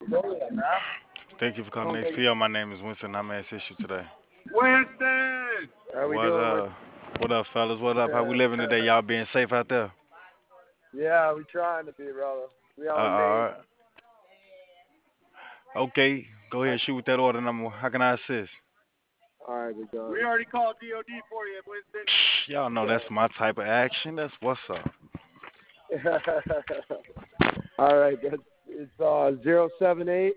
Thank you for calling ATL. My name is Winston. I'm at issue today. Winston! How we What doing? what up, fellas? What up? How we living today? Y'all being safe out there? Yeah, we trying to be, brother. We only All made. right. Okay. Go ahead, shoot with that order number. How can I assist? All right, we got We already called DOD for you, Winston. Y'all know that's my type of action. That's what's up. it. All right, that's it's 078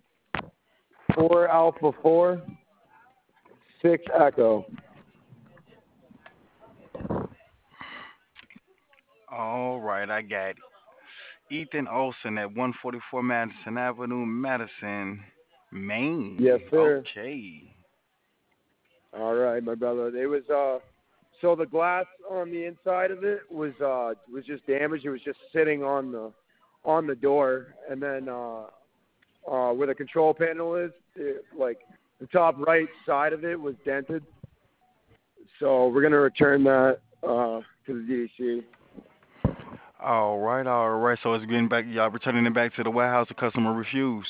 4 Alpha 4 6 Echo. All right, I got it. Ethan Olson at 144 Madison Avenue, Madison, Yes, Maine. sir. Okay. All right, my brother. It was so the glass on the inside of it was just damaged. It was just sitting on the door, and then where the control panel is, like the top right side of it was dented. So we're gonna return that to the DDC. All right, all right. So it's getting back. Y'all returning it back to the warehouse. The customer refused.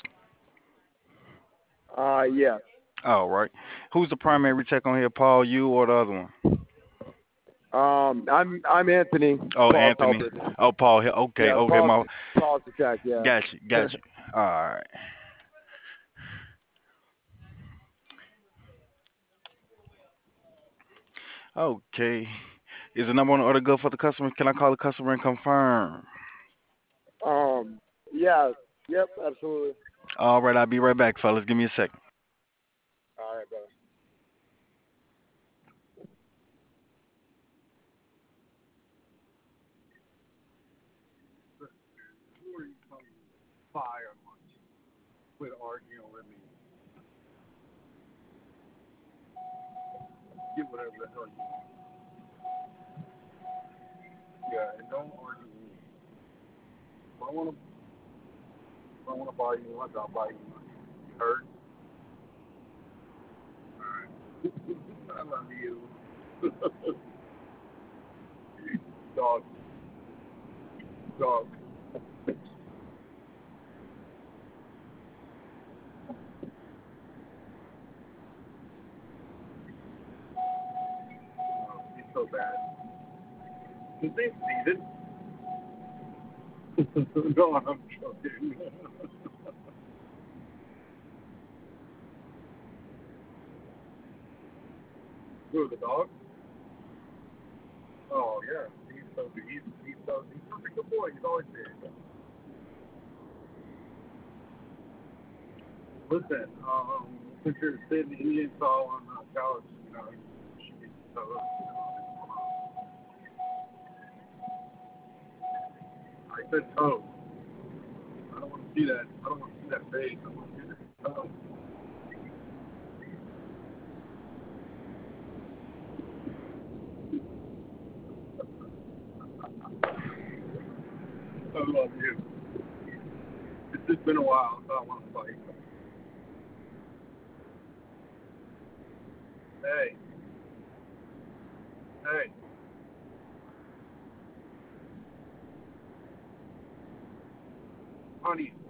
Yeah. All right. Who's the primary tech on here, Paul, you, or the other one? I'm Anthony. Oh, Paul's Anthony. helper. Oh, Paul here. Okay, Yeah, okay, my. Paul's the tech. Yeah. Got you, got you. All right. Okay. Is the number on the order good for the customer? Can I call the customer and confirm? um. Yeah. Yep. Absolutely. All right, I'll be right back, fellas. Give me a second. All right, brother. Who are you calling fire lunch? Quit arguing with me. Get whatever the hell you want. Yeah, and don't argue with me. If I wanna buy you lunch, I'll buy you lunch. You heard? Alright. I love you. Dog. Dog. He's so bad. His name's Steven. No, I'm joking. Who, the dog? Oh, yeah. He's such a good boy. He's always been. Listen, since you're sitting Indian style on the couch, you should be so, I said toe. I don't want to see that. I don't want to see that face. I want to see the toe. I love you. It's just been a while, so I want to fight. Hey, hey, honey,